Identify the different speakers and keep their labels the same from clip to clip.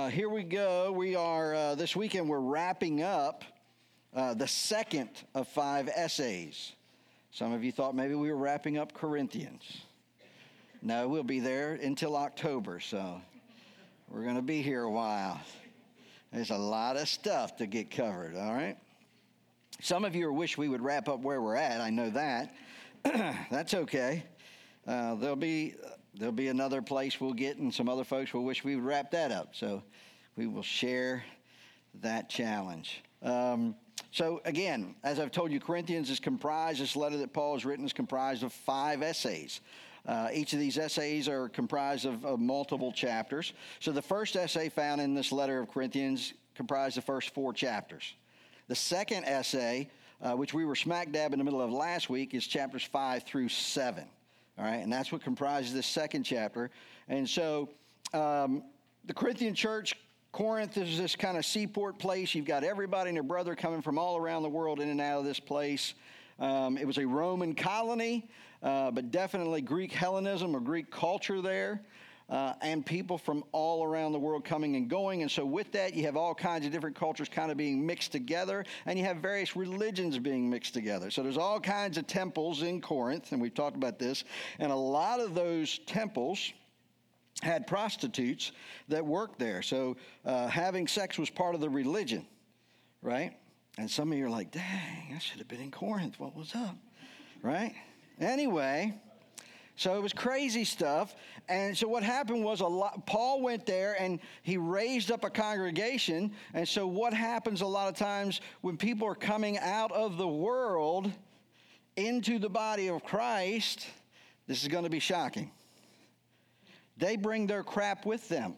Speaker 1: Here we go. We are, this weekend, we're wrapping up the second of 5 essays. Some of you thought maybe we were wrapping up Corinthians. No, we'll be there until October, so we're going to be here a while. There's a lot of stuff to get covered, all right? Some of you wish we would wrap up where we're at. I know that. That's okay. There'll be another place we'll get, and some other folks will wish we would wrap that up. So we will share that challenge. So again, as I've told you, Corinthians is comprised, this letter that Paul has written is comprised of 5 essays. Each of these essays are comprised of multiple chapters. So the first essay found in this letter of Corinthians comprised the first 4 chapters. The second essay, which we were smack dab in the middle of last week, is chapters 5 through 7. All right, and that's what comprises this second chapter. And so the Corinthian church, Corinth is this kind of seaport place. You've got everybody and their brother coming from all around the world in and out of this place. It was a Roman colony, but definitely Greek Hellenism or Greek culture there. And people from all around the world coming and going. And so with that, you have all kinds of different cultures kind of being mixed together, and you have various religions being mixed together. So there's all kinds of temples in Corinth, and we've talked about this, and a lot of those temples had prostitutes that worked there. So having sex was part of the religion, right? And some of you are like, dang, I should have been in Corinth. What was up, right? Anyway, so it was crazy stuff. And so what happened was Paul went there and he raised up a congregation. And so what happens a lot of times when people are coming out of the world into the body of Christ, this is going to be shocking. They bring their crap with them.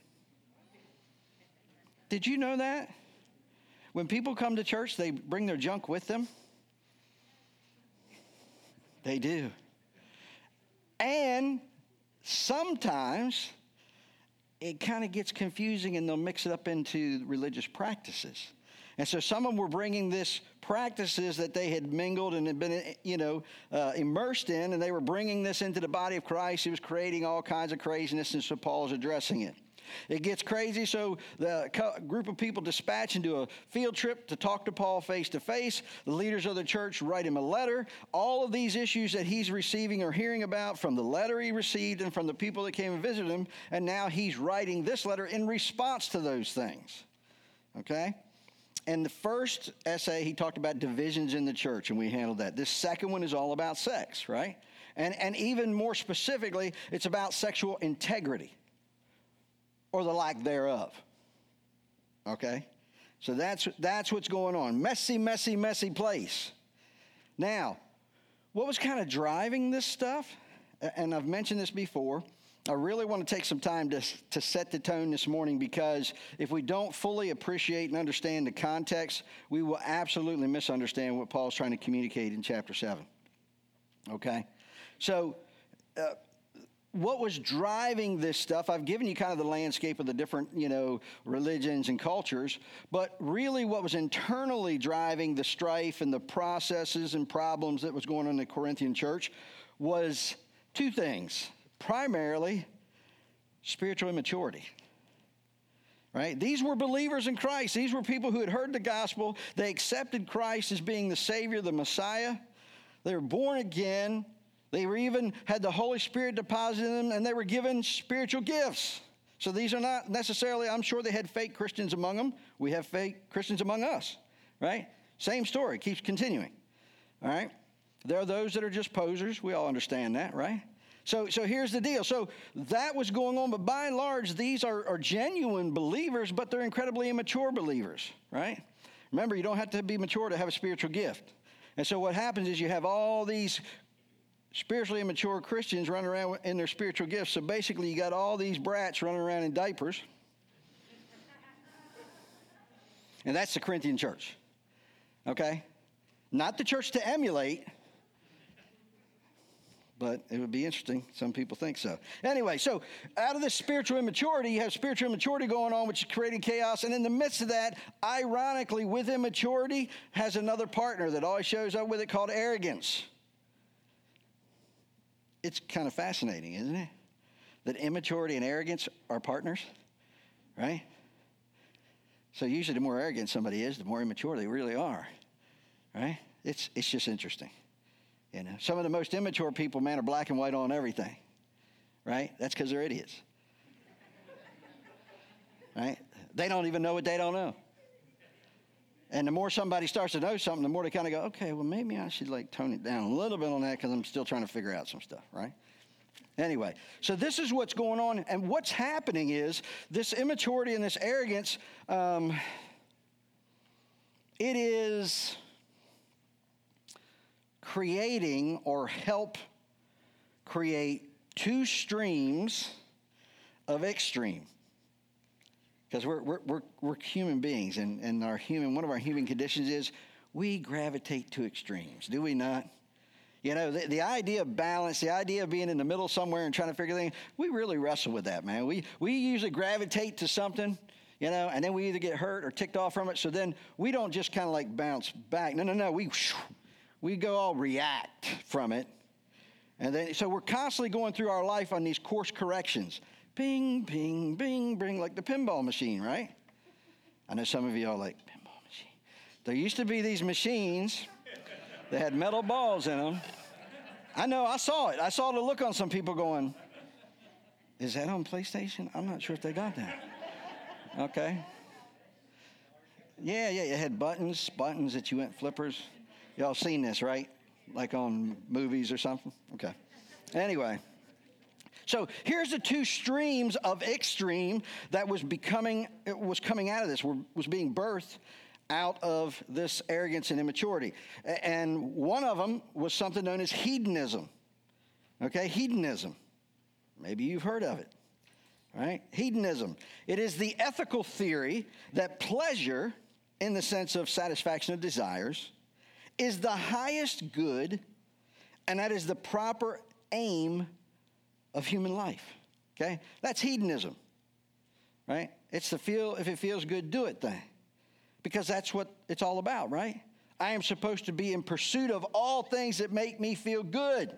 Speaker 1: Did you know that? When people come to church, they bring their junk with them? They do. And sometimes it kind of gets confusing and they'll mix it up into religious practices. And so some of them were bringing this practices that they had mingled and had been, immersed in, and they were bringing this into the body of Christ. It was creating all kinds of craziness, and so Paul is addressing it. It gets crazy, so the group of people dispatch and do a field trip to talk to Paul face to face. The leaders of the church write him a letter. All of these issues that he's receiving or hearing about from the letter he received and from the people that came and visited him, and now he's writing this letter in response to those things. Okay? And the first essay, he talked about divisions in the church, and we handled that. This second one is all about sex, right? And even more specifically, it's about sexual integrity, or the lack thereof. Okay? So that's what's going on. Messy, messy, messy place. Now, what was kind of driving this stuff, and I've mentioned this before, I really want to take some time to set the tone this morning, because if we don't fully appreciate and understand the context, we will absolutely misunderstand what Paul's trying to communicate in chapter 7. Okay? So, what was driving this stuff? I've given you kind of the landscape of the different, religions and cultures, but really what was internally driving the strife and the processes and problems that was going on in the Corinthian church was 2 things. Primarily, spiritual immaturity. Right? These were believers in Christ. These were people who had heard the gospel. They accepted Christ as being the Savior, the Messiah. They were born again. They were even had the Holy Spirit deposited in them, and they were given spiritual gifts. So these are not necessarily, I'm sure they had fake Christians among them. We have fake Christians among us, right? Same story, keeps continuing, all right? There are those that are just posers. We all understand that, right? So here's the deal. So that was going on, but by and large, these are genuine believers, but they're incredibly immature believers, right? Remember, you don't have to be mature to have a spiritual gift. And so what happens is you have all these spiritually immature Christians running around in their spiritual gifts. So basically, you got all these brats running around in diapers. And that's the Corinthian church. Okay? Not the church to emulate, but it would be interesting. Some people think so. Anyway, so out of this spiritual immaturity, you have spiritual immaturity going on, which is creating chaos. And in the midst of that, ironically, with immaturity, has another partner that always shows up with it called arrogance. It's kind of fascinating, isn't it? That immaturity and arrogance are partners, right? So usually the more arrogant somebody is, the more immature they really are, right? It's just interesting. You know, some of the most immature people, man, are black and white on everything, right? That's because they're idiots, right? They don't even know what they don't know. And the more somebody starts to know something, the more they kind of go, okay, well, maybe I should like tone it down a little bit on that because I'm still trying to figure out some stuff, right? Anyway, so this is what's going on. And what's happening is this immaturity and this arrogance, it is creating or help create two streams of extreme. Because we're human beings, and one of our human conditions is we gravitate to extremes, do we not? You know, the idea of balance, the idea of being in the middle somewhere and trying to figure things, we really wrestle with that, man. We usually gravitate to something, you know, and then we either get hurt or ticked off from it. So then we don't just kind of like bounce back. No. We go all react from it. And then, so we're constantly going through our life on these course corrections. Bing, bing, bing, bing, like the pinball machine, right? I know some of you are like, pinball machine. There used to be these machines that had metal balls in them. I know, I saw it. I saw the look on some people going, is that on PlayStation? I'm not sure if they got that. Okay. Yeah, it had buttons that you went flippers. Y'all seen this, right? Like on movies or something? Okay. Anyway. So here's the two streams of extreme that was coming out of this, was being birthed out of this arrogance and immaturity. And one of them was something known as hedonism. Okay, hedonism. Maybe you've heard of it, right? Hedonism. It is the ethical theory that pleasure, in the sense of satisfaction of desires, is the highest good, and that is the proper aim of human life, okay? That's hedonism, right? It's the feel, if it feels good, do it thing. Because that's what it's all about, right? I am supposed to be in pursuit of all things that make me feel good.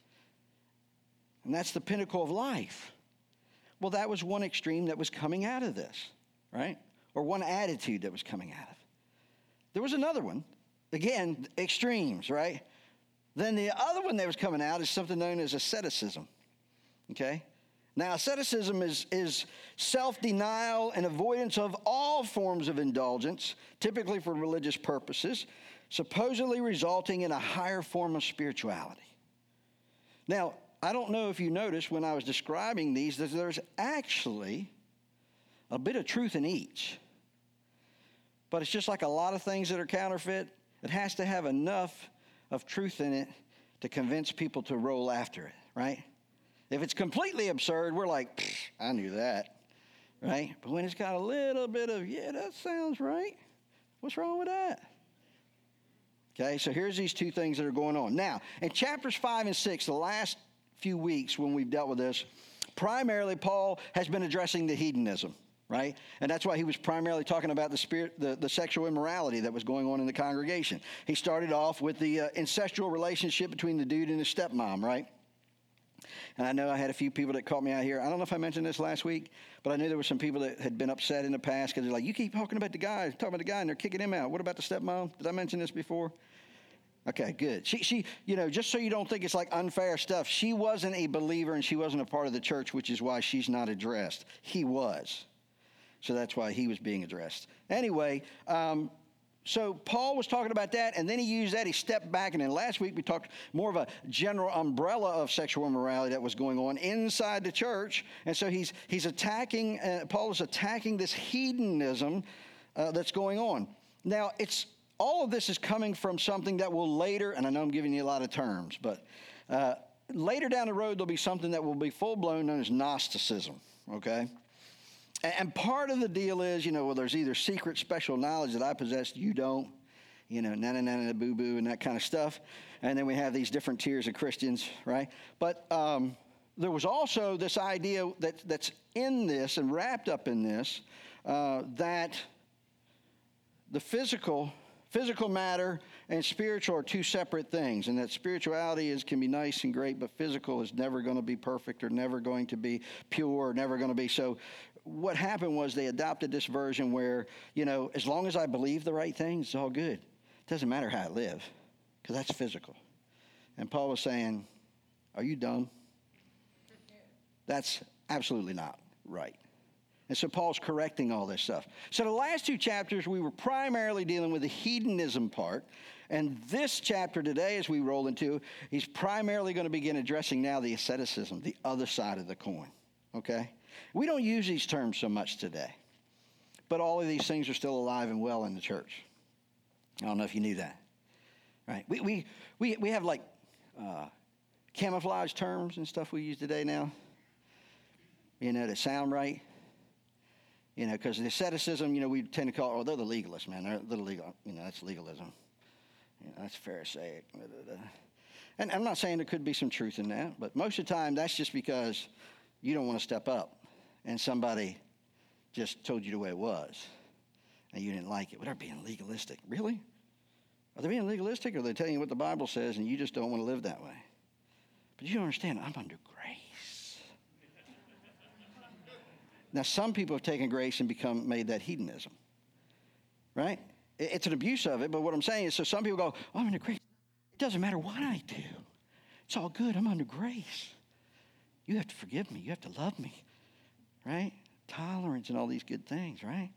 Speaker 1: And that's the pinnacle of life. Well, that was one extreme that was coming out of this, right? Or one attitude that was coming out of it. There was another one, again, extremes, right? Then the other one that was coming out is something known as asceticism. Okay? Now, asceticism is self-denial and avoidance of all forms of indulgence, typically for religious purposes, supposedly resulting in a higher form of spirituality. Now, I don't know if you noticed when I was describing these that there's actually a bit of truth in each. But it's just like a lot of things that are counterfeit. It has to have enough of truth in it to convince people to roll after it, right? If it's completely absurd, we're like, I knew that, right? But when it's got a little bit of, yeah, that sounds right. What's wrong with that? Okay, so here's these two things that are going on. Now, in chapters 5 and 6, the last few weeks when we've dealt with this, primarily Paul has been addressing the hedonism, right? And that's why he was primarily talking about the sexual immorality that was going on in the congregation. He started off with the incestual relationship between the dude and his stepmom, right? And I know I had a few people that caught me out here. I don't know if I mentioned this last week, but I knew there were some people that had been upset in the past because they're like, you keep talking about the guy, and they're kicking him out. What about the stepmom? Did I mention this before? Okay, good. She, you know, just so you don't think it's like unfair stuff, she wasn't a believer and she wasn't a part of the church, which is why she's not addressed. He was. So that's why he was being addressed. Anyway, so Paul was talking about that, and then he used that. He stepped back, and then last week we talked more of a general umbrella of sexual immorality that was going on inside the church. And so he's attacking, Paul is attacking this hedonism that's going on. Now, all of this is coming from something that will later, and I know I'm giving you a lot of terms, but later down the road there'll be something that will be full-blown known as Gnosticism, okay? And part of the deal is, you know, well, there's either secret special knowledge that I possess, you don't, you know, na-na-na-na, boo-boo, and that kind of stuff. And then we have these different tiers of Christians, right? But there was also this idea that's in this and wrapped up in this, that the physical matter and spiritual are two separate things, and that spirituality can be nice and great, but physical is never going to be perfect or never going to be pure or never going to be. So what happened was they adopted this version where, as long as I believe the right things, it's all good. It doesn't matter how I live, because that's physical. And Paul was saying, are you dumb? That's absolutely not right. And so Paul's correcting all this stuff. So the last 2 chapters, we were primarily dealing with the hedonism part. And this chapter today, as we roll into, he's primarily going to begin addressing now the asceticism, the other side of the coin. Okay? We don't use these terms so much today. But all of these things are still alive and well in the church. I don't know if you knew that. Right? We have like camouflage terms and stuff we use today now. That sound right. Because the asceticism, we tend to call, they're the legalists, man. They're the legal, that's legalism. That's Pharisaic. And I'm not saying there could be some truth in that, but most of the time that's just because you don't want to step up and somebody just told you the way it was and you didn't like it. Well, they're being legalistic. Really? Are they being legalistic, or are they telling you what the Bible says and you just don't want to live that way? But you don't understand, I'm under grace. Now, some people have taken grace and made that hedonism, right? It's an abuse of it, but what I'm saying is, so some people go, I'm under grace. It doesn't matter what I do. It's all good. I'm under grace. You have to forgive me. You have to love me, right? Tolerance and all these good things, right?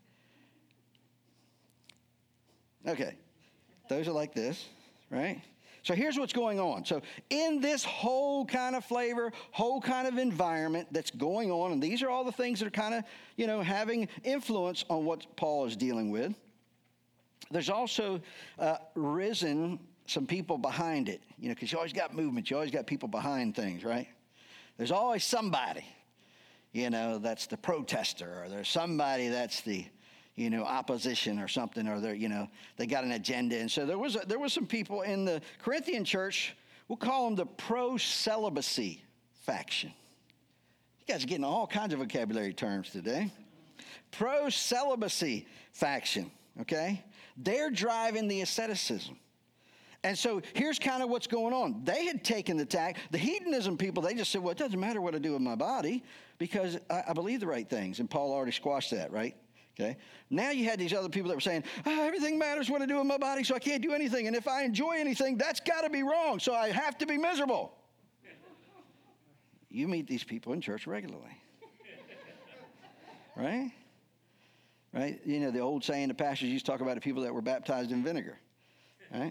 Speaker 1: Okay. Those are like this, right? So here's what's going on. So in this whole kind of flavor, whole kind of environment that's going on, and these are all the things that are kind of, having influence on what Paul is dealing with, there's also risen some people behind it, because you always got movement. You always got people behind things, right? There's always somebody, that's the protester, or there's somebody that's the, opposition or something, or they got an agenda. And so there was some people in the Corinthian church, we'll call them the pro-celibacy faction. You guys are getting all kinds of vocabulary terms today. Pro-celibacy faction, okay? They're driving the asceticism. And so here's kind of what's going on. They had taken the tack. The hedonism people, they just said, well, it doesn't matter what I do with my body because I believe the right things. And Paul already squashed that, right? Okay. Now you had these other people that were saying, everything matters what I do with my body, so I can't do anything. And if I enjoy anything, that's got to be wrong, so I have to be miserable. You meet these people in church regularly. Right? Right? The old saying, the pastors used to talk about the people that were baptized in vinegar. Right?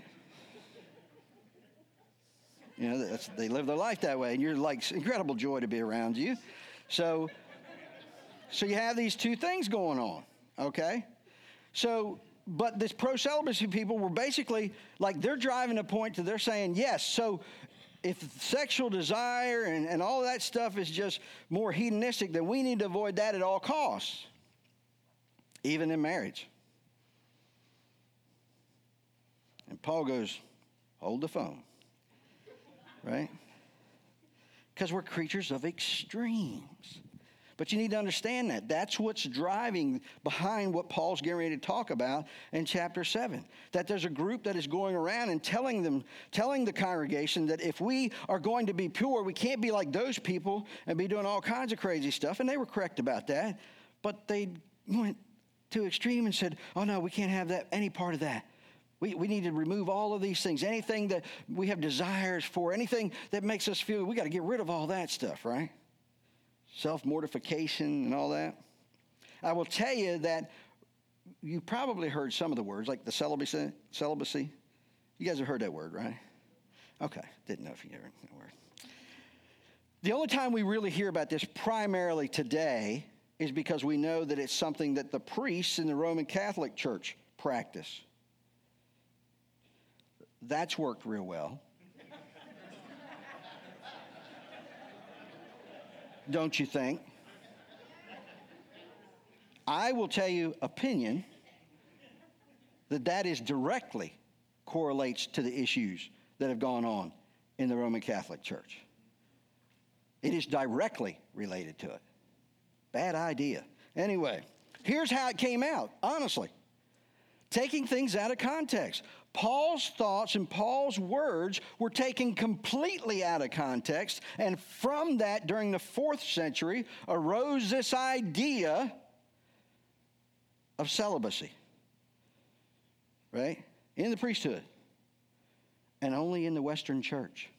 Speaker 1: They live their life that way, and you're like incredible joy to be around you. So you have these two things going on, okay? So, but this pro-celibacy people were basically, like, they're driving a point to they're saying, yes, so if sexual desire and all that stuff is just more hedonistic, then we need to avoid that at all costs, even in marriage. And Paul goes, hold the phone. Right? Because we're creatures of extremes. But you need to understand that. That's what's driving behind what Paul's getting ready to talk about in chapter 7. That there's a group that is going around and telling the congregation that if we are going to be pure, we can't be like those people and be doing all kinds of crazy stuff. And they were correct about that. But they went to extreme and said, oh no, we can't have that, any part of that. We need to remove all of these things. Anything that we have desires for, anything that makes us feel, we got to get rid of all that stuff, right? Self-mortification and all that. I will tell you that you probably heard some of the words, like the celibacy. You guys have heard that word, right? Okay, didn't know if you ever heard that word. The only time we really hear about this primarily today is because we know that it's something that the priests in the Roman Catholic Church practice. That's worked real well. Don't you think? I will tell you opinion that is directly correlates to the issues that have gone on in the Roman Catholic Church. It is directly related to it. Bad idea. Anyway, here's how it came out, honestly. Taking things out of context. Paul's thoughts and Paul's words were taken completely out of context, and from that, during the 4th century, arose this idea of celibacy, right? In the priesthood, and only in the Western church.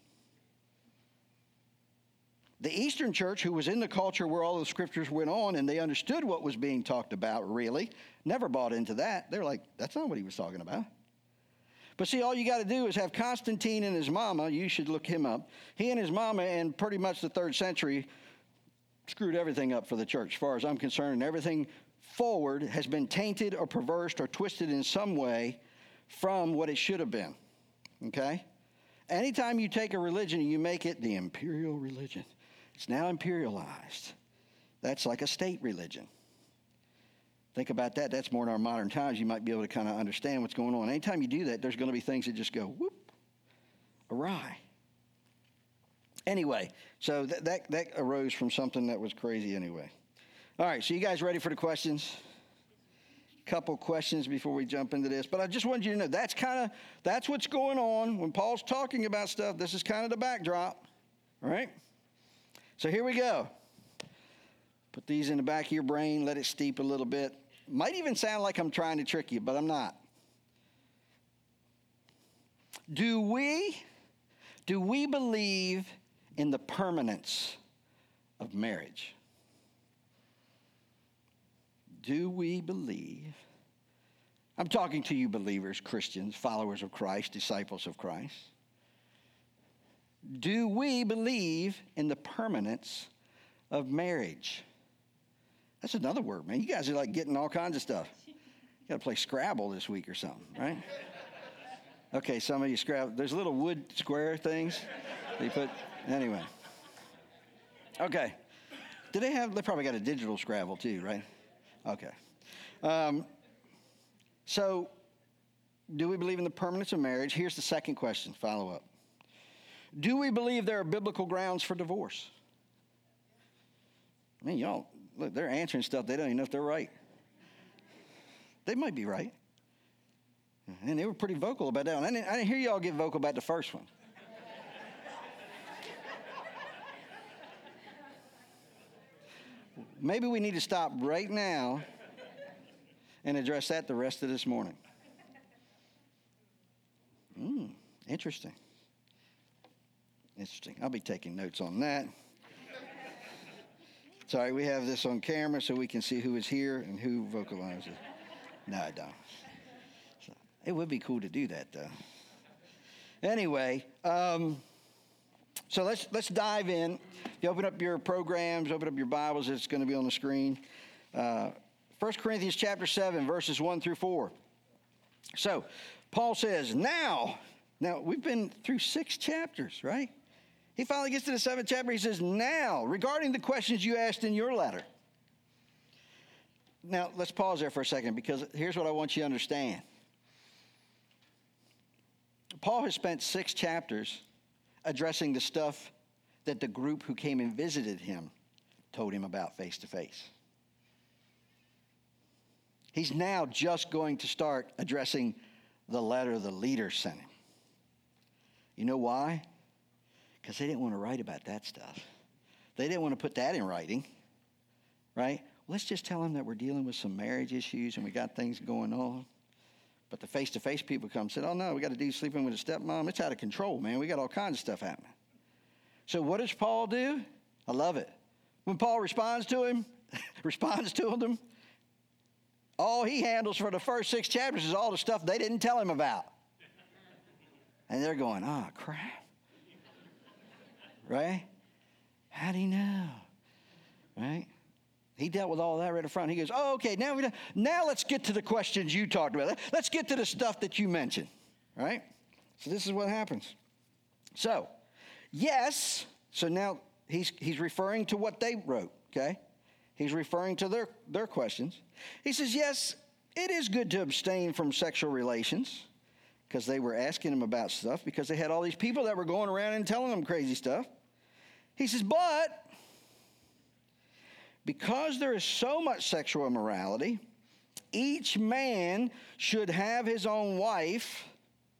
Speaker 1: The Eastern church, who was in the culture where all the scriptures went on and they understood what was being talked about, really, never bought into that. They're like, that's not what he was talking about. But see, all you got to do is have Constantine and his mama. You should look him up. He and his mama in pretty much the 3rd century screwed everything up for the church, as far as I'm concerned. And everything forward has been tainted or perversed or twisted in some way from what it should have been. Okay? Anytime you take a religion and you make it the imperial religion, it's now imperialized. That's like a state religion. Think about that. That's more in our modern times. You might be able to kind of understand what's going on. Anytime you do that, there's going to be things that just go whoop, awry. Anyway, so that arose from something that was crazy anyway. All right, so you guys ready for the questions? Couple questions before we jump into this. But I just wanted you to know that's what's going on when Paul's talking about stuff. This is kind of the backdrop. All right? So here we go. Put these in the back of your brain. Let it steep a little bit. Might even sound like I'm trying to trick you, but I'm not. Do we believe in the permanence of marriage? Do we believe? I'm talking to you believers, Christians, followers of Christ, disciples of Christ. Do we believe in the permanence of marriage? That's another word, man. You guys are like getting all kinds of stuff. You got to play Scrabble this week or something, right? Okay, some of you Scrabble. There's little wood square things they put. Anyway. Okay. They probably got a digital Scrabble too, right? Okay. So, do we believe in the permanence of marriage? Here's the second question, follow up. Do we believe there are biblical grounds for divorce? I mean, y'all, look, they're answering stuff they don't even know if they're right. They might be right. And they were pretty vocal about that one. I didn't hear y'all get vocal about the first one. Maybe we need to stop right now and address that the rest of this morning. Interesting. Interesting. I'll be taking notes on that. Sorry, we have this on camera so we can see who is here and who vocalizes. No, I don't. So, it would be cool to do that, though. Anyway, so let's dive in. If you open up your programs, open up your Bibles, it's going to be on the screen. 1 Corinthians chapter 7, verses 1 through 4. So, Paul says, now we've been through 6 chapters, right? He finally gets to the 7th chapter. He says, now, regarding the questions you asked in your letter. Now, let's pause there for a second, because here's what I want you to understand. Paul has spent 6 chapters addressing the stuff that the group who came and visited him told him about face to face. He's now just going to start addressing the letter the leader sent him. You know why? Because they didn't want to write about that stuff. They didn't want to put that in writing, right? Let's just tell them that we're dealing with some marriage issues and we got things going on. But the face-to-face people come and said, oh, no, we got a dude sleeping with a stepmom. It's out of control, man. We got all kinds of stuff happening. So what does Paul do? I love it. When Paul responds to them, all he handles for the first 6 chapters is all the stuff they didn't tell him about. And they're going, oh, crap. Right? How'd he know? Right? He dealt with all that right up front. He goes, oh, okay, now let's get to the questions you talked about. Let's get to the stuff that you mentioned. Right? So this is what happens. So, yes. So now he's referring to what they wrote, okay? He's referring to their questions. He says, yes, it is good to abstain from sexual relations, because they were asking him about stuff, because they had all these people that were going around and telling them crazy stuff. He says, but because there is so much sexual immorality, each man should have his own wife,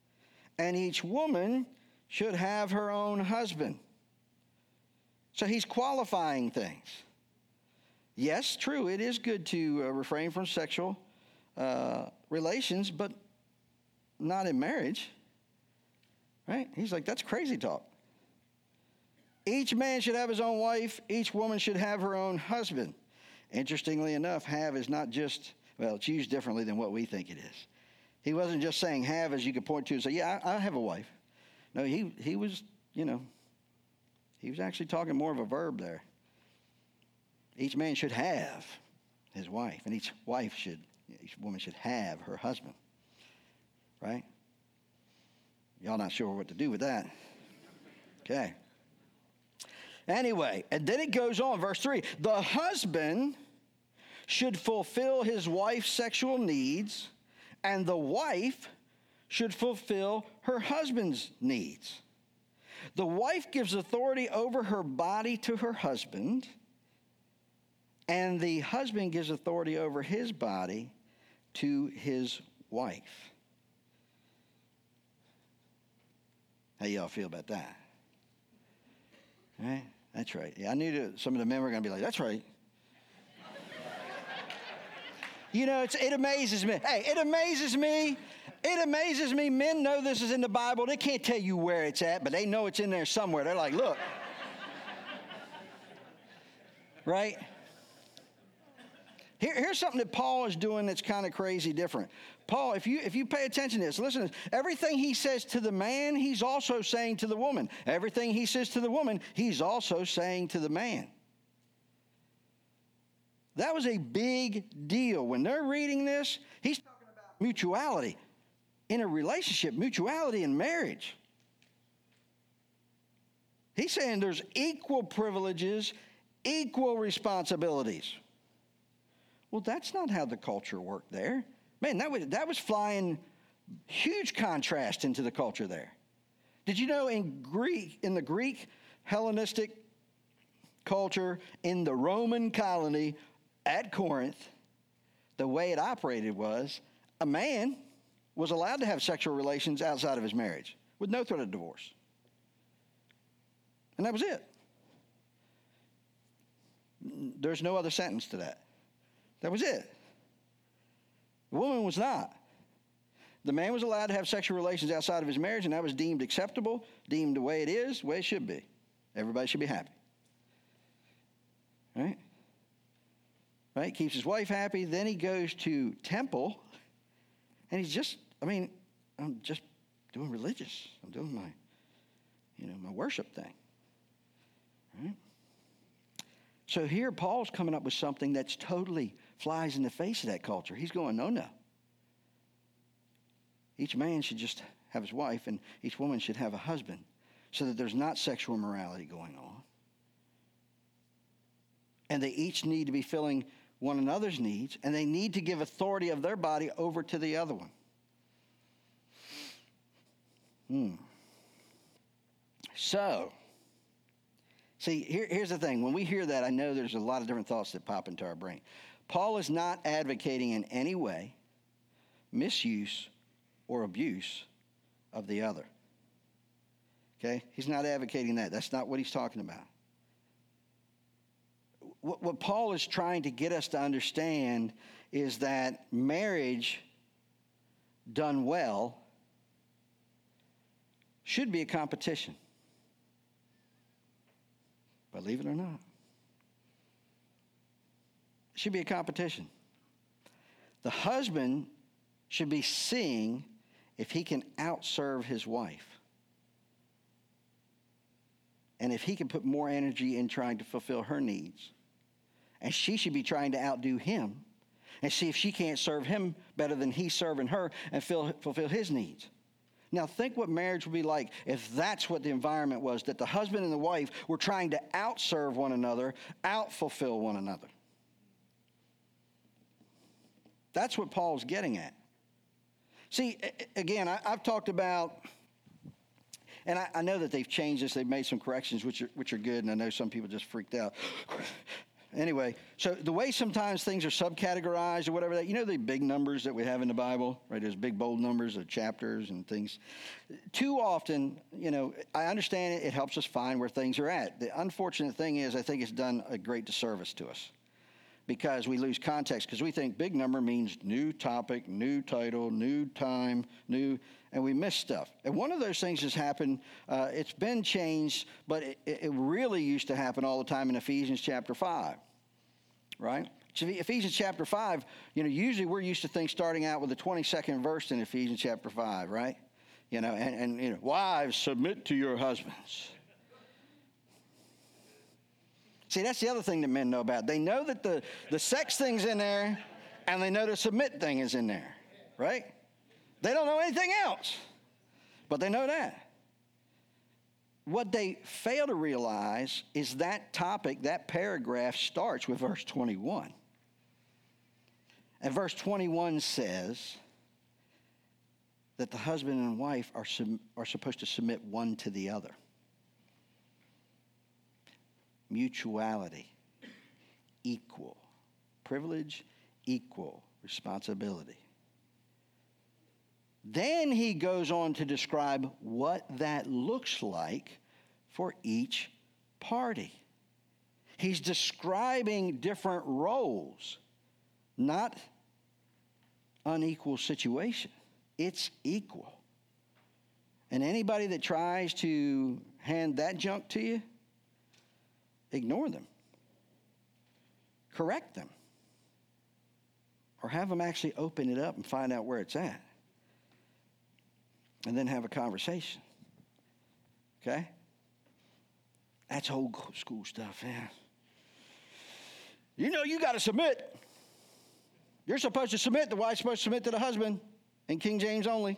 Speaker 1: and each woman should have her own husband. So he's qualifying things. Yes, true, it is good to refrain from sexual relations, but not in marriage. Right? He's like, that's crazy talk. Each man should have his own wife. Each woman should have her own husband. Interestingly enough, have is not just, well, it's used differently than what we think it is. He wasn't just saying have as you could point to and say, yeah, I have a wife. No, he was, he was actually talking more of a verb there. Each man should have his wife, and each woman should have her husband. Right? Y'all not sure what to do with that. Okay. Anyway, and then it goes on, verse 3. The husband should fulfill his wife's sexual needs, and the wife should fulfill her husband's needs. The wife gives authority over her body to her husband, and the husband gives authority over his body to his wife. How y'all feel about that? Right? That's right. Yeah, I knew that some of the men were going to be like, that's right. It amazes me. Hey, it amazes me. It amazes me. Men know this is in the Bible. They can't tell you where it's at, but they know it's in there somewhere. They're like, look. Right? Here's something that Paul is doing that's kind of crazy different. Paul, if you pay attention to this, listen to this. Everything he says to the man, he's also saying to the woman. Everything he says to the woman, he's also saying to the man. That was a big deal. When they're reading this, he's talking about mutuality in a relationship, mutuality in marriage. He's saying there's equal privileges, equal responsibilities. Well, that's not how the culture worked there. Man, that was flying huge contrast into the culture there. Did you know in the Greek Hellenistic culture, in the Roman colony at Corinth, the way it operated was a man was allowed to have sexual relations outside of his marriage with no threat of divorce. And that was it. There's no other sentence to that. That was it. The woman was not. The man was allowed to have sexual relations outside of his marriage, and that was deemed acceptable, deemed the way it is, the way it should be. Everybody should be happy. Right? Right? Keeps his wife happy. Then he goes to temple, and he's just, I'm just doing religious. I'm doing my worship thing. Right? So here Paul's coming up with something that's totally flies in the face of that culture. He's going, no. Each man should just have his wife, and each woman should have a husband, so that there's not sexual immorality going on. And they each need to be filling one another's needs, and they need to give authority of their body over to the other one. So, see, here's the thing. When we hear that, I know there's a lot of different thoughts that pop into our brain. Paul is not advocating in any way misuse or abuse of the other. Okay? He's not advocating that. That's not what he's talking about. What Paul is trying to get us to understand is that marriage done well should be a competition. Believe it or not. It should be a competition. The husband should be seeing if he can outserve his wife. And if he can put more energy in trying to fulfill her needs. And she should be trying to outdo him and see if she can't serve him better than he's serving her and fulfill his needs. Now think what marriage would be like if that's what the environment was, that the husband and the wife were trying to outserve one another, outfulfill one another. That's what Paul's getting at. See, again, I've talked about, and I know that they've changed this, they've made some corrections which are good, and I know some people just freaked out. Anyway, so the way sometimes things are subcategorized or whatever, that you know the big numbers that we have in the Bible, right? Those big bold numbers of chapters and things. Too often, I understand it helps us find where things are at. The unfortunate thing is I think it's done a great disservice to us because we lose context because we think big number means new topic, new title, new time, and we miss stuff. And one of those things has happened. It's been changed, but it really used to happen all the time in Ephesians chapter 5, right? So Ephesians chapter 5, usually we're used to things starting out with the 22nd verse in Ephesians chapter 5, right? And wives, submit to your husbands. See, that's the other thing that men know about. They know that the sex thing's in there, and they know the submit thing is in there, right? They don't know anything else, but they know that. What they fail to realize is that topic, that paragraph starts with verse 21. And verse 21 says that the husband and wife are supposed to submit one to the other. Mutuality, equal. Privilege, equal. Responsibility. Then he goes on to describe what that looks like for each party. He's describing different roles, not unequal situation. It's equal. And anybody that tries to hand that junk to you, ignore them. Correct them. Or have them actually open it up and find out where it's at. And then have a conversation. Okay? That's old school stuff, yeah. You got to submit. You're supposed to submit. The wife's supposed to submit to the husband. In King James only.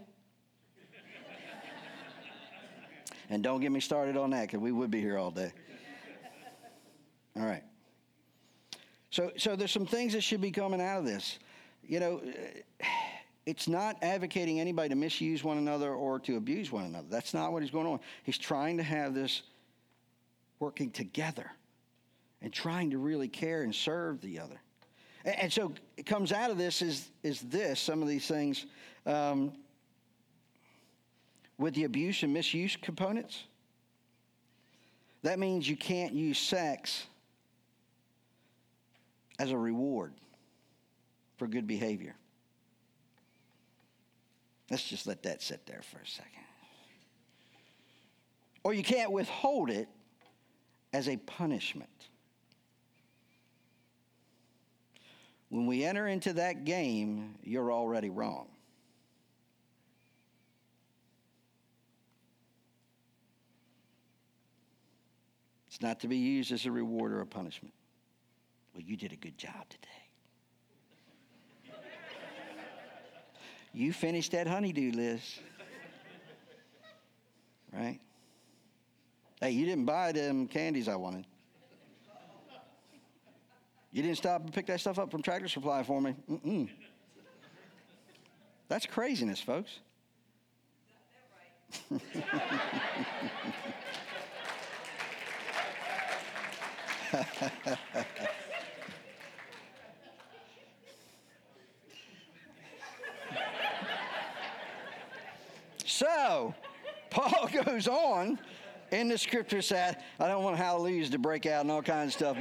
Speaker 1: And don't get me started on that, because we would be here all day. All right. So there's some things that should be coming out of this. It's not advocating anybody to misuse one another or to abuse one another. That's not what he's going on. He's trying to have this working together and trying to really care and serve the other. And so it comes out of this is this, some of these things with the abuse and misuse components. That means you can't use sex as a reward for good behavior. Let's just let that sit there for a second. Or you can't withhold it as a punishment. When we enter into that game, you're already wrong. It's not to be used as a reward or a punishment. Well, you did a good job today. You finished that honeydew list. Right? Hey, you didn't buy them candies I wanted. You didn't stop and pick that stuff up from Tractor Supply for me. Mm-mm. That's craziness, folks. Is that right? So, Paul goes on in the scripture said, I don't want hallelujahs to break out and all kinds of stuff,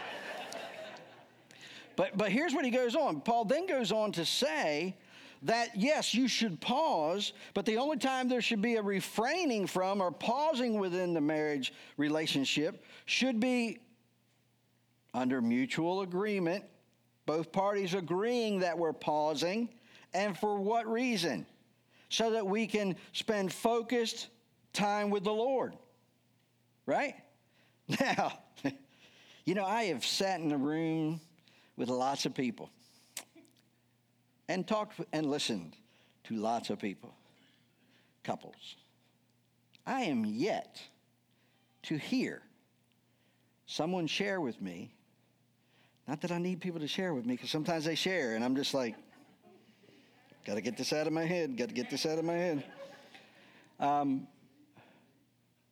Speaker 1: but here's what he goes on. Paul then goes on to say that, yes, you should pause, but the only time there should be a refraining from or pausing within the marriage relationship should be under mutual agreement, both parties agreeing that we're pausing, and for what reason? So that we can spend focused time with the Lord. Right? Now, I have sat in a room with lots of people and talked and listened to lots of people, couples. I am yet to hear someone share with me, not that I need people to share with me, because sometimes they share and I'm just like, got to get this out of my head.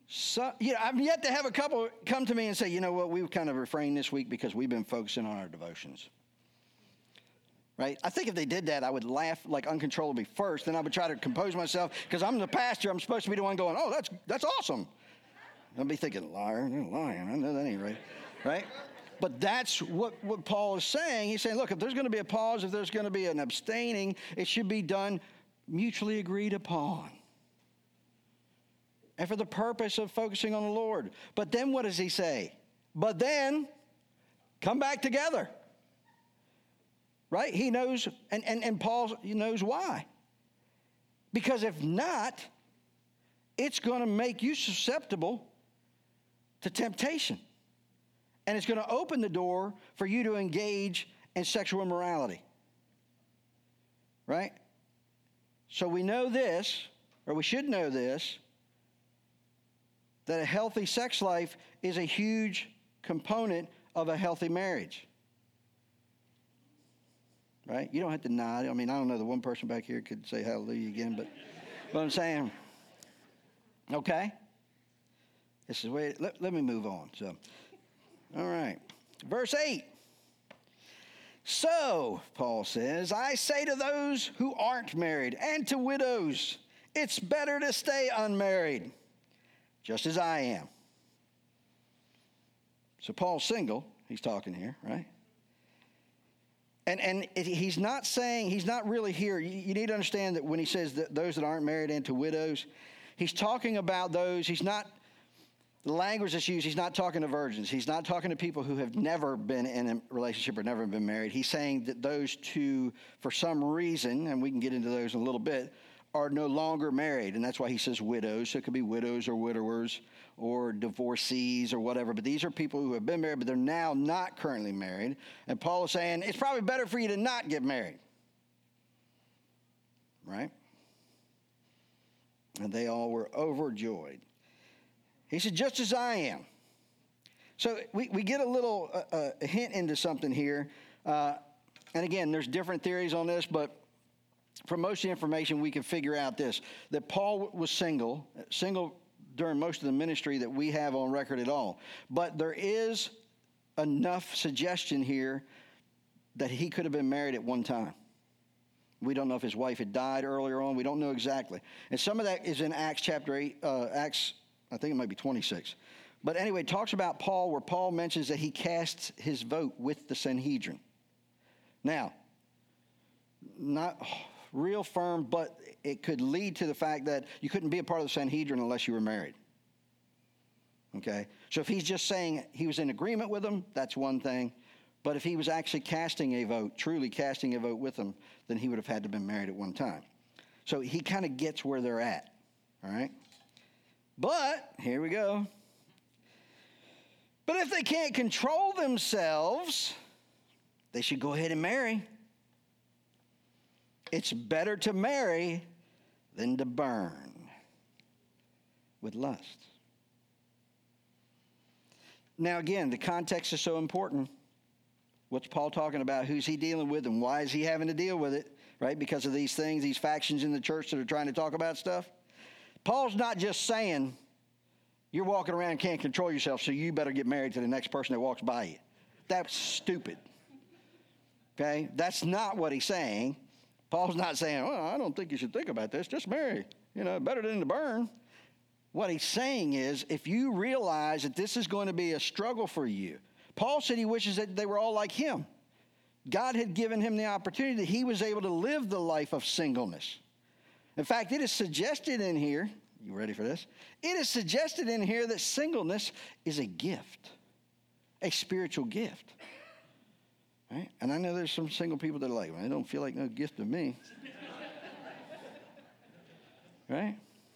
Speaker 1: So, I've yet to have a couple come to me and say, you know what, we've kind of refrained this week because we've been focusing on our devotions. Right? I think if they did that, I would laugh like uncontrollably first. Then I would try to compose myself because I'm the pastor. I'm supposed to be the one going, oh, that's awesome. I'll be thinking, liar, you're lying. I know that ain't right. Right? But that's what Paul is saying. He's saying, look, if there's going to be a pause, if there's going to be an abstaining, it should be done mutually agreed upon. And for the purpose of focusing on the Lord. But then what does he say? But then come back together. Right? He knows, and Paul knows why. Because if not, it's going to make you susceptible to temptation. And it's going to open the door for you to engage in sexual immorality. Right? So we know this, or we should know this, that a healthy sex life is a huge component of a healthy marriage. Right? You don't have to nod. I mean, I don't know, the one person back here could say hallelujah again, but what I'm saying, okay? This is where, let me move on. So, all right. Verse 8. So, Paul says, I say to those who aren't married and to widows, it's better to stay unmarried, just as I am. So Paul's single, he's talking here, right? And he's not saying, he's not really here. You need to understand that when he says that those that aren't married and to widows, he's talking about those, he's not, the language that's used, he's not talking to virgins. He's not talking to people who have never been in a relationship or never been married. He's saying that those two, for some reason, and we can get into those in a little bit, are no longer married. And that's why he says widows. So it could be widows or widowers or divorcees or whatever. But these are people who have been married, but they're now not currently married. And Paul is saying, it's probably better for you to not get married. Right? And they all were overjoyed. He said, just as I am. So we get a little a hint into something here. And again, there's different theories on this, but from most of the information, we can figure out this, that Paul was single during most of the ministry that we have on record at all. But there is enough suggestion here that he could have been married at one time. We don't know if his wife had died earlier on. We don't know exactly. And some of that is in Acts chapter 8, Acts, I think it might be 26. But anyway, it talks about Paul, where Paul mentions that he casts his vote with the Sanhedrin. Now, not real firm, but it could lead to the fact that you couldn't be a part of the Sanhedrin unless you were married. Okay? So if he's just saying he was in agreement with them, that's one thing. But if he was actually casting a vote, truly casting a vote with them, then he would have had to have been married at one time. So he kind of gets where they're at. All right? But, here we go. But if they can't control themselves, they should go ahead and marry. It's better to marry than to burn with lust. Now again, the context is so important. What's Paul talking about? Who's he dealing with, and why is he having to deal with it? Right? Because of these things, these factions in the church that are trying to talk about stuff. Paul's not just saying, you're walking around and can't control yourself, so you better get married to the next person that walks by you. That's stupid. Okay? That's not what he's saying. Paul's not saying, well, I don't think you should think about this. Just marry. Better than to burn. What he's saying is, if you realize that this is going to be a struggle for you, Paul said he wishes that they were all like him. God had given him the opportunity that he was able to live the life of singleness. In fact, it is suggested in here, you ready for this? It is suggested in here that singleness is a gift, a spiritual gift. Right? And I know there's some single people that are like, well, I don't feel like no gift to me. Right?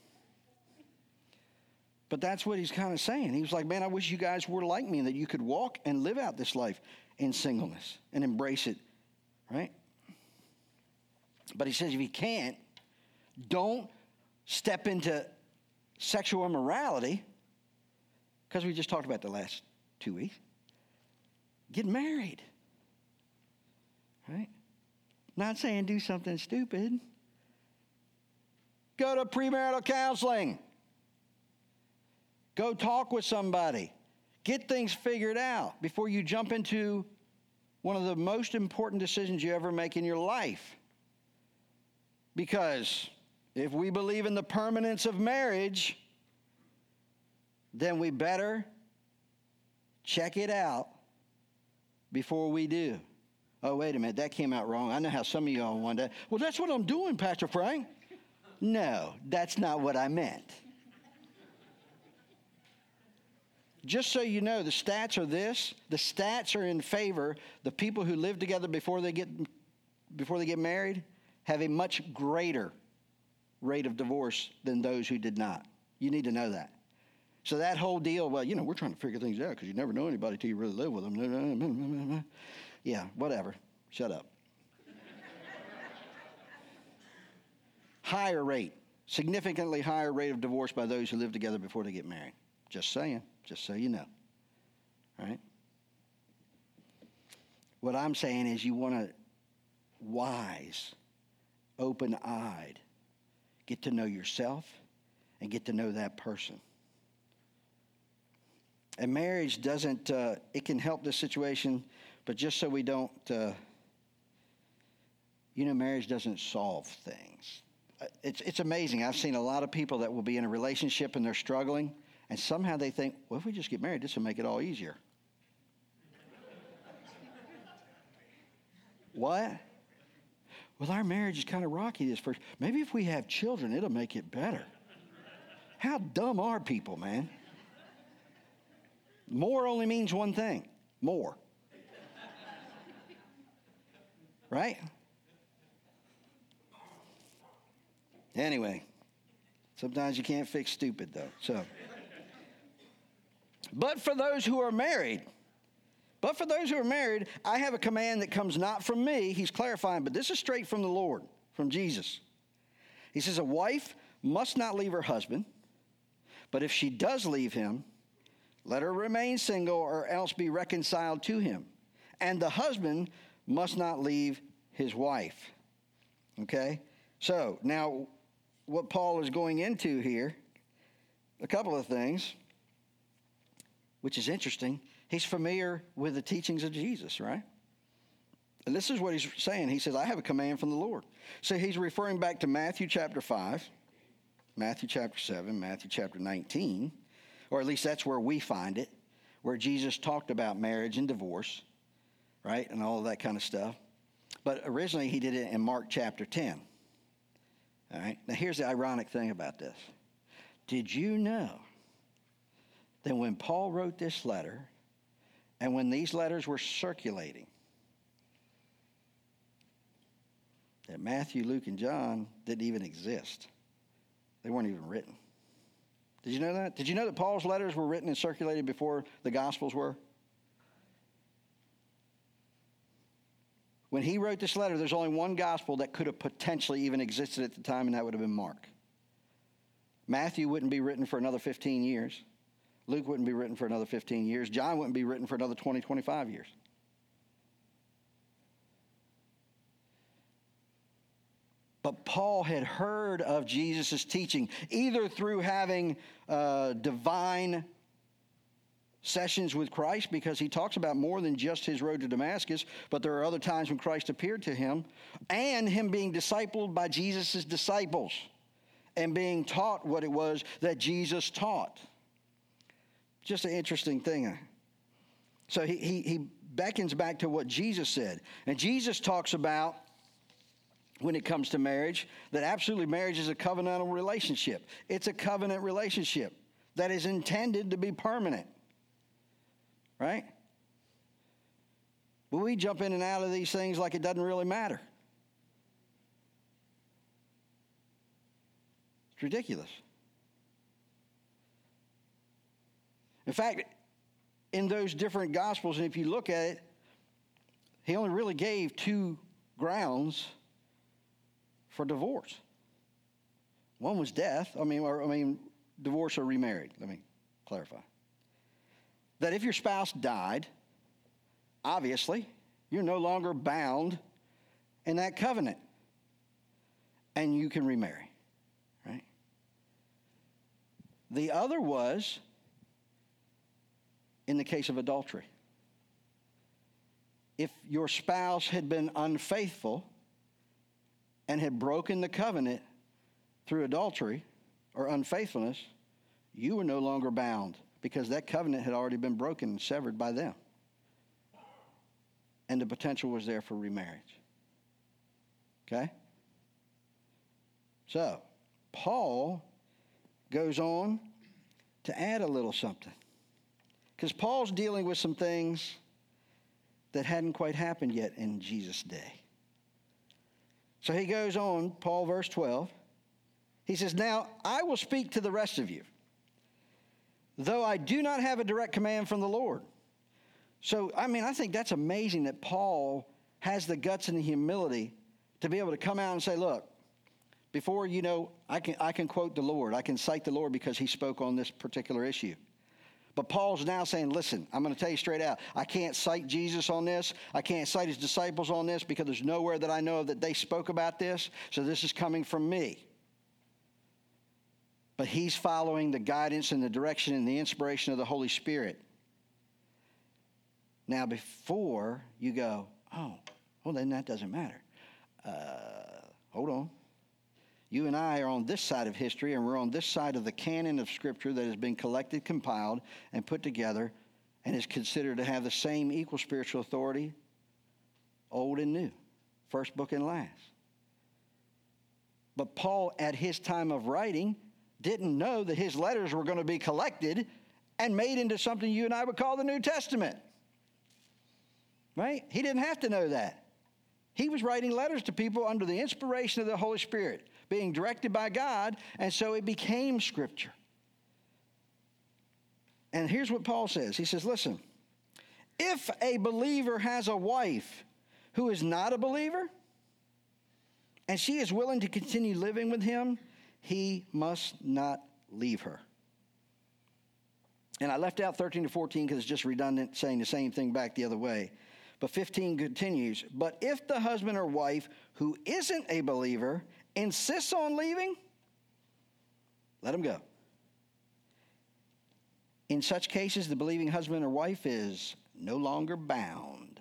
Speaker 1: But that's what he's kind of saying. He was like, man, I wish you guys were like me, and that you could walk and live out this life in singleness and embrace it. Right? But he says if you can't, don't step into sexual immorality, because we just talked about the last 2 weeks. Get married. Right? Not saying do something stupid. Go to premarital counseling. Go talk with somebody. Get things figured out before you jump into one of the most important decisions you ever make in your life. Because if we believe in the permanence of marriage, then we better check it out before we do. Oh, wait a minute, that came out wrong. I know how some of y'all wonder, well, that's what I'm doing, Pastor Frank. No, that's not what I meant. Just so you know, the stats are this. The stats are in favor. The people who live together before they get married have a much greater rate of divorce than those who did not. You need to know that. So that whole deal, well, we're trying to figure things out because you never know anybody till you really live with them. Yeah, whatever. Shut up. Higher rate, significantly higher rate of divorce by those who live together before they get married. Just saying, just so you know. All right? What I'm saying is you want to wise, open-eyed, get to know yourself and get to know that person. And marriage doesn't, it can help the situation, but just so we don't, marriage doesn't solve things. It's amazing. I've seen a lot of people that will be in a relationship and they're struggling, and somehow they think, well, if we just get married, this will make it all easier. What? Well, our marriage is kind of rocky this first. Maybe if we have children, it'll make it better. How dumb are people, man? More only means one thing. More. Right? Anyway, sometimes you can't fix stupid, though. But for those who are married, I have a command that comes not from me. He's clarifying, but this is straight from the Lord, from Jesus. He says, a wife must not leave her husband, but if she does leave him, let her remain single or else be reconciled to him. And the husband must not leave his wife. Okay? So, now, what Paul is going into here, a couple of things, which is interesting. He's familiar with the teachings of Jesus, right? And this is what he's saying. He says, I have a command from the Lord. So he's referring back to Matthew chapter 5, Matthew chapter 7, Matthew chapter 19, or at least that's where we find it, where Jesus talked about marriage and divorce, right, and all of that kind of stuff. But originally he did it in Mark chapter 10. All right, now here's the ironic thing about this. Did you know that when Paul wrote this letter, and when these letters were circulating, that Matthew, Luke, and John didn't even exist? They weren't even written. Did you know that? Did you know that Paul's letters were written and circulated before the Gospels were? When he wrote this letter, there's only one gospel that could have potentially even existed at the time, and that would have been Mark. Matthew wouldn't be written for another 15 years. Luke wouldn't be written for another 15 years. John wouldn't be written for another 20, 25 years. But Paul had heard of Jesus' teaching, either through having divine sessions with Christ, because he talks about more than just his road to Damascus, but there are other times when Christ appeared to him, and him being discipled by Jesus' disciples and being taught what it was that Jesus taught. Just an interesting thing. So he beckons back to what Jesus said. And Jesus talks about, when it comes to marriage, that absolutely marriage is a covenantal relationship. It's a covenant relationship that is intended to be permanent. Right? But we jump in and out of these things like it doesn't really matter. It's ridiculous. In fact, in those different Gospels, and if you look at it, he only really gave 2 grounds for divorce. One was death. Divorce or remarried. Let me clarify. That if your spouse died, obviously, you're no longer bound in that covenant, and you can remarry, right? The other was in the case of adultery. If your spouse had been unfaithful and had broken the covenant through adultery or unfaithfulness, you were no longer bound because that covenant had already been broken and severed by them. And the potential was there for remarriage. Okay? So, Paul goes on to add a little something. Because Paul's dealing with some things that hadn't quite happened yet in Jesus' day. So he goes on, Paul, verse 12. He says, "Now I will speak to the rest of you, though I do not have a direct command from the Lord." So, I think that's amazing that Paul has the guts and the humility to be able to come out and say, look, before I can quote the Lord. I can cite the Lord because he spoke on this particular issue. But Paul's now saying, listen, I'm going to tell you straight out, I can't cite Jesus on this. I can't cite his disciples on this because there's nowhere that I know of that they spoke about this. So this is coming from me. But he's following the guidance and the direction and the inspiration of the Holy Spirit. Now, before you go, oh, well, then that doesn't matter. Hold on. You and I are on this side of history, and we're on this side of the canon of Scripture that has been collected, compiled, and put together, and is considered to have the same equal spiritual authority, old and new, first book and last. But Paul, at his time of writing, didn't know that his letters were going to be collected and made into something you and I would call the New Testament. Right? He didn't have to know that. He was writing letters to people under the inspiration of the Holy Spirit, being directed by God, and so it became Scripture. And here's what Paul says. He says, listen, if a believer has a wife who is not a believer, and she is willing to continue living with him, he must not leave her. And I left out 13 to 14 because it's just redundant, saying the same thing back the other way. But 15 continues, but if the husband or wife who isn't a believer insists on leaving, let him go. In such cases, the believing husband or wife is no longer bound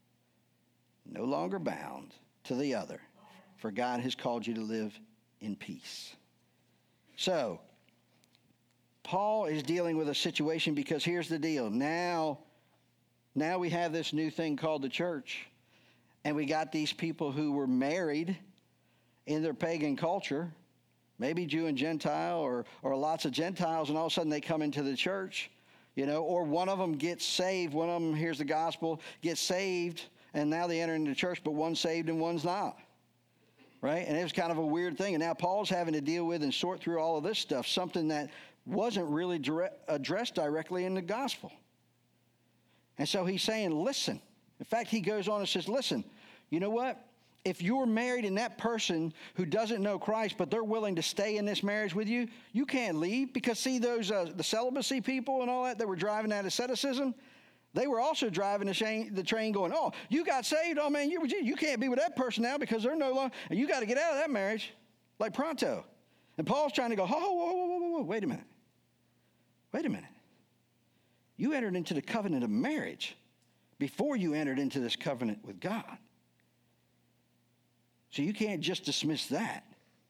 Speaker 1: to the other, for God has called you to live in peace. So, Paul is dealing with a situation because here's the deal. Now we have this new thing called the church, and we got these people who were married in their pagan culture, maybe Jew and Gentile or lots of Gentiles, and all of a sudden they come into the church, or one of them gets saved, one of them hears the gospel, gets saved, and now they enter into the church, but one's saved and one's not, right? And it was kind of a weird thing, and now Paul's having to deal with and sort through all of this stuff, something that wasn't really addressed directly in the gospel. And so he's saying, listen. In fact, he goes on and says, listen, you know what? If you're married and that person who doesn't know Christ, but they're willing to stay in this marriage with you, you can't leave. Because see, those the celibacy people and all that were driving that asceticism, they were also driving the train going, oh, you got saved? Oh, man, you can't be with that person now because they're no longer, and you got to get out of that marriage like pronto. And Paul's trying to go, whoa, wait a minute. You entered into the covenant of marriage before you entered into this covenant with God. So you can't just dismiss that.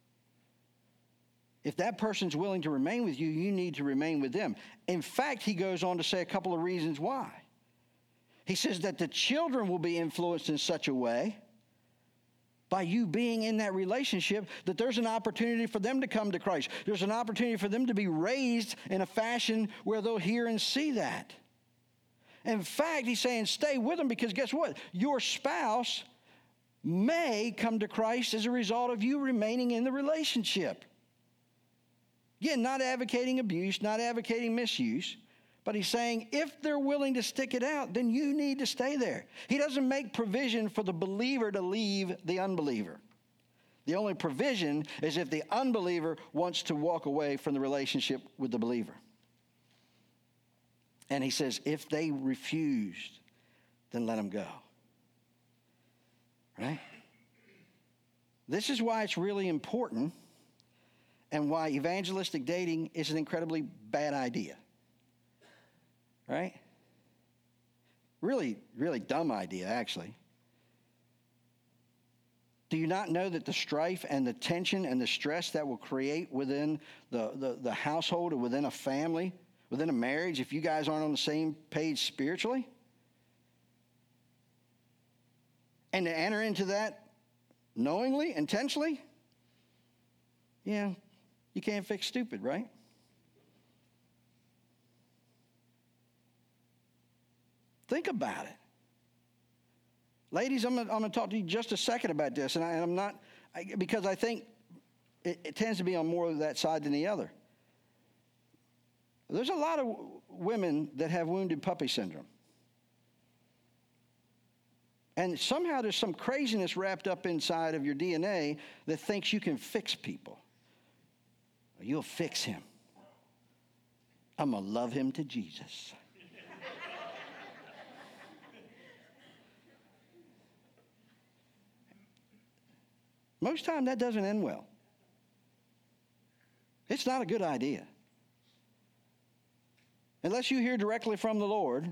Speaker 1: If that person's willing to remain with you, you need to remain with them. In fact, he goes on to say a couple of reasons why. He says that the children will be influenced in such a way by you being in that relationship that there's an opportunity for them to come to Christ. There's an opportunity for them to be raised in a fashion where they'll hear and see that. In fact, he's saying stay with them because guess what? Your spouse may come to Christ as a result of you remaining in the relationship. Again, not advocating abuse, not advocating misuse, but he's saying if they're willing to stick it out, then you need to stay there. He doesn't make provision for the believer to leave the unbeliever. The only provision is if the unbeliever wants to walk away from the relationship with the believer. And he says if they refused, then let them go. Right? This is why it's really important and why evangelistic dating is an incredibly bad idea. Right? Really, really dumb idea, actually. Do you not know that the strife and the tension and the stress that will create within the household or within a family, within a marriage, if you guys aren't on the same page spiritually? And to enter into that knowingly, intentionally, yeah, you can't fix stupid, right? Think about it. Ladies, I'm going to talk to you just a second about this, and I'm not, because I think it tends to be on more of that side than the other. There's a lot of women that have wounded puppy syndrome. And somehow there's some craziness wrapped up inside of your DNA that thinks you can fix people. You'll fix him. I'm going to love him to Jesus. Most time that doesn't end well. It's not a good idea. Unless you hear directly from the Lord,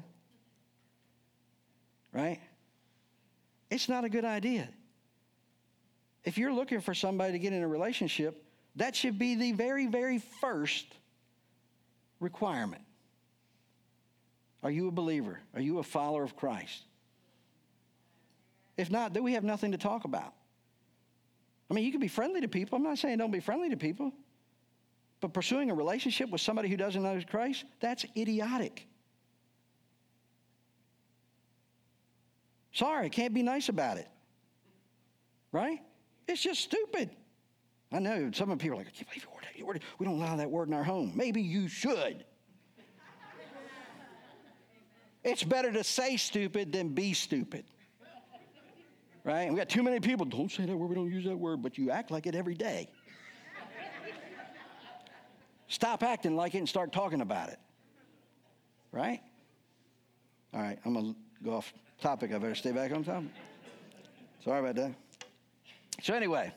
Speaker 1: right? It's not a good idea. If you're looking for somebody to get in a relationship, that should be the very, very first requirement. Are you a believer? Are you a follower of Christ? If not, then we have nothing to talk about. I mean, you can be friendly to people. I'm not saying don't be friendly to people. But pursuing a relationship with somebody who doesn't know Christ, that's idiotic. Sorry, can't be nice about it. Right? It's just stupid. I know some of the people are like, I can't believe you word. We don't allow that word in our home. Maybe you should. It's better to say stupid than be stupid. Right? And we got too many people, don't say that word, we don't use that word, but you act like it every day. Stop acting like it and start talking about it. Right? All right, I'm going to go off topic. I better stay back on topic. Sorry about that. So anyway.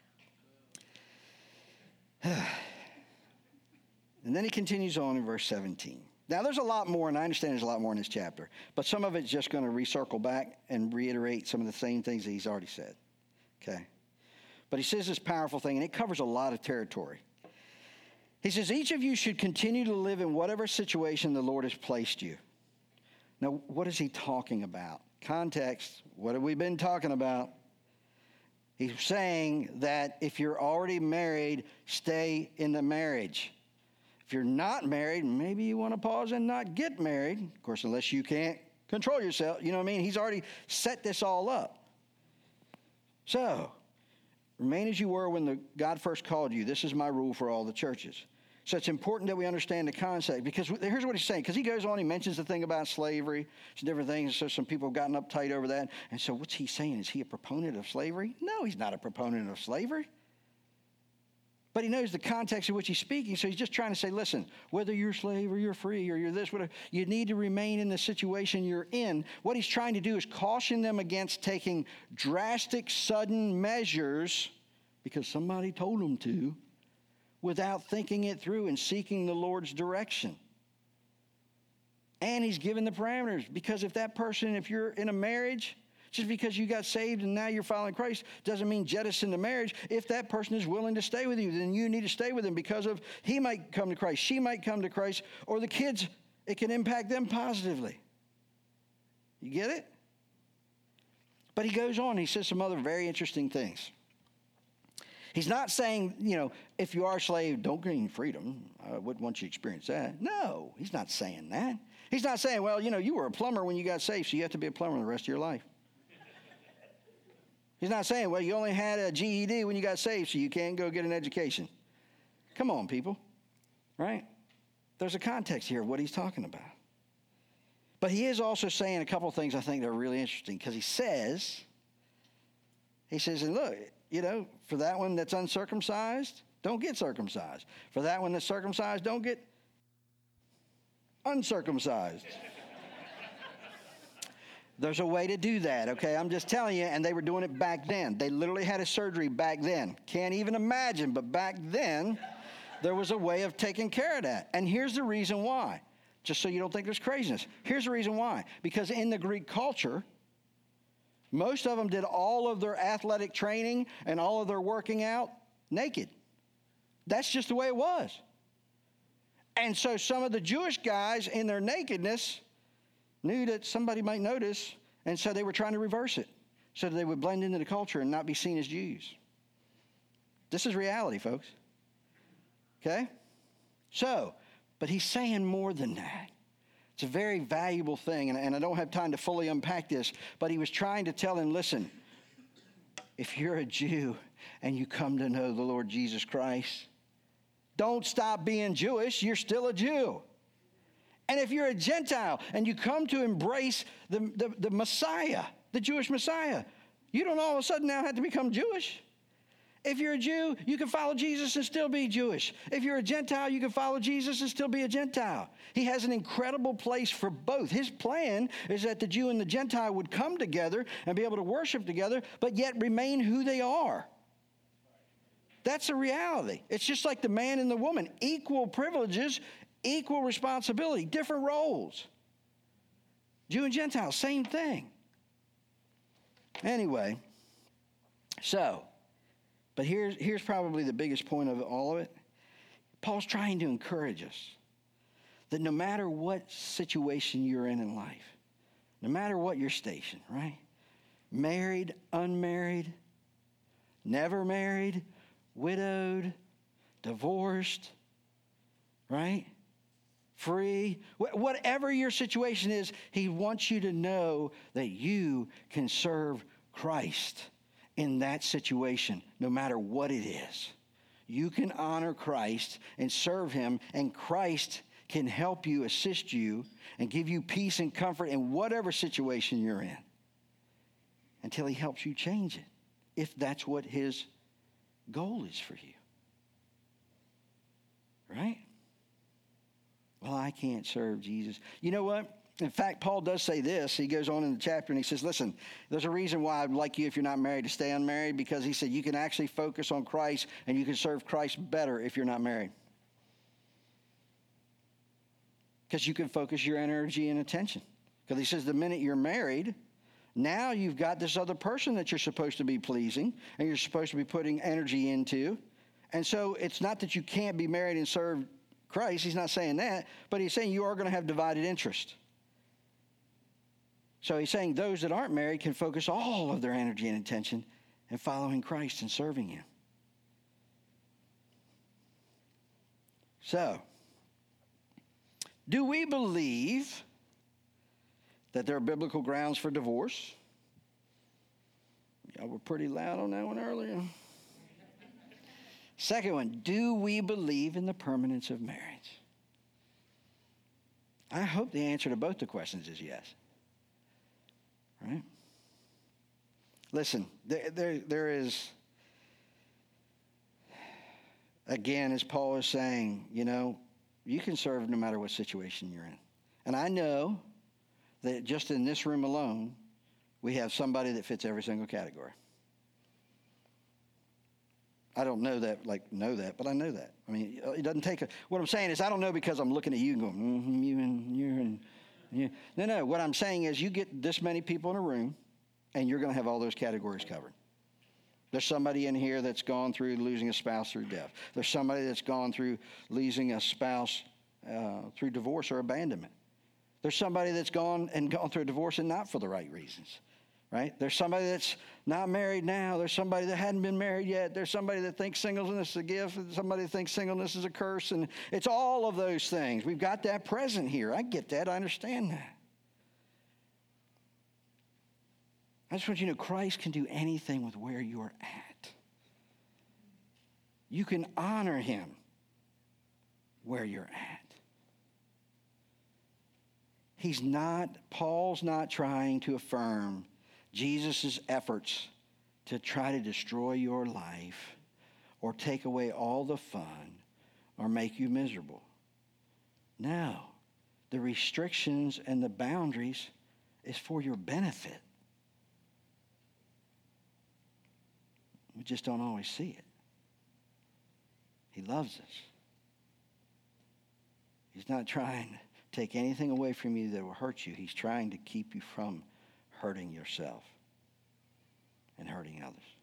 Speaker 1: And then he continues on in verse 17. Now, there's a lot more, and I understand there's a lot more in this chapter, but some of it's just going to recircle back and reiterate some of the same things that he's already said. Okay? But he says this powerful thing, and it covers a lot of territory. He says, each of you should continue to live in whatever situation the Lord has placed you. Now, what is he talking about? Context, what have we been talking about? He's saying that if you're already married, stay in the marriage. If you're not married, maybe you want to pause and not get married. Of course, unless you can't control yourself. You know what I mean? He's already set this all up. So, remain as you were when God first called you. This is my rule for all the churches. So it's important that we understand the concept, because here's what he's saying. Because he goes on, he mentions the thing about slavery, some different things. So some people have gotten uptight over that. And so what's he saying? Is he a proponent of slavery? No, he's not a proponent of slavery. But he knows the context in which he's speaking, so he's just trying to say, listen, whether you're a slave or you're free or you're this, whatever, you need to remain in the situation you're in. What he's trying to do is caution them against taking drastic, sudden measures because somebody told them to, without thinking it through and seeking the Lord's direction. And he's given the parameters, because if that person, if you're in a marriage, just because you got saved and now you're following Christ doesn't mean jettison the marriage. If that person is willing to stay with you, then you need to stay with him, because of he might come to Christ, she might come to Christ, or the kids, it can impact them positively. You get it? But he goes on, he says some other very interesting things. He's not saying, if you are a slave, don't gain freedom. I wouldn't want you to experience that. No, he's not saying that. He's not saying, well, you were a plumber when you got saved, so you have to be a plumber the rest of your life. He's not saying, well, you only had a GED when you got saved, so you can't go get an education. Come on, people, right? There's a context here of what he's talking about. But he is also saying a couple of things I think that are really interesting, because he says, and look, for that one that's uncircumcised, don't get circumcised. For that one that's circumcised, don't get uncircumcised. There's a way to do that, okay? I'm just telling you, and they were doing it back then. They literally had a surgery back then. Can't even imagine, but back then, there was a way of taking care of that. And here's the reason why. just so you don't think there's craziness. Here's the reason why. Because in the Greek culture, most of them did all of their athletic training and all of their working out naked. That's just the way it was. And so some of the Jewish guys in their nakedness knew that somebody might notice, and so they were trying to reverse it so that they would blend into the culture and not be seen as Jews. This is reality, folks. Okay? So, but he's saying more than that. It's a very valuable thing, and I don't have time to fully unpack this, but he was trying to tell him, listen, if you're a Jew and you come to know the Lord Jesus Christ, don't stop being Jewish. You're still a Jew. And if you're a Gentile and you come to embrace the Messiah, the Jewish Messiah, you don't all of a sudden now have to become Jewish. If you're a Jew, you can follow Jesus and still be Jewish. If you're a Gentile, you can follow Jesus and still be a Gentile. He has an incredible place for both. His plan is that the Jew and the Gentile would come together and be able to worship together, but yet remain who they are. That's a reality. It's just like the man and the woman. Equal privileges, equal responsibility, different roles. Jew and Gentile, same thing. Anyway, but here's probably the biggest point of all of it. Paul's trying to encourage us that no matter what situation you're in life, no matter what your station, right? Married, unmarried, never married, widowed, divorced, right? Free, whatever your situation is, he wants you to know that you can serve Christ in that situation, no matter what it is. You can honor Christ and serve him, and Christ can help you, assist you, and give you peace and comfort in whatever situation you're in until he helps you change it, if that's what his goal is for you. Right? Well, I can't serve Jesus. You know what? In fact, Paul does say this. He goes on in the chapter and he says, listen, there's a reason why I'd like you, if you're not married, to stay unmarried, because he said you can actually focus on Christ and you can serve Christ better if you're not married. Because you can focus your energy and attention. Because he says the minute you're married, now you've got this other person that you're supposed to be pleasing and you're supposed to be putting energy into. And so it's not that you can't be married and serve Christ. He's not saying that, but he's saying you are going to have divided interest. So he's saying those that aren't married can focus all of their energy and attention in following Christ and serving him. So, do we believe that there are biblical grounds for divorce? Y'all were pretty loud on that one earlier. Second one, do we believe in the permanence of marriage? I hope the answer to both the questions is yes. Right? Listen, there is, again, as Paul is saying, you can serve no matter what situation you're in. And I know that just in this room alone, we have somebody that fits every single category. I don't know that, but I know that. I mean, it doesn't take what I'm saying is I don't know because I'm looking at you and going, you and you and you. No. What I'm saying is you get this many people in a room, and you're going to have all those categories covered. There's somebody in here that's gone through losing a spouse through death. There's somebody that's gone through losing a spouse through divorce or abandonment. There's somebody that's gone through a divorce and not for the right reasons. Right? There's somebody that's not married now. There's somebody that hadn't been married yet. There's somebody that thinks singleness is a gift. Somebody that thinks singleness is a curse. And it's all of those things. We've got that present here. I get that. I understand that. I just want you to know Christ can do anything with where you're at. You can honor him where you're at. Paul's not trying to affirm Jesus' efforts to try to destroy your life or take away all the fun or make you miserable. No, the restrictions and the boundaries is for your benefit. We just don't always see it. He loves us. He's not trying take anything away from you that will hurt you. He's trying to keep you from hurting yourself and hurting others.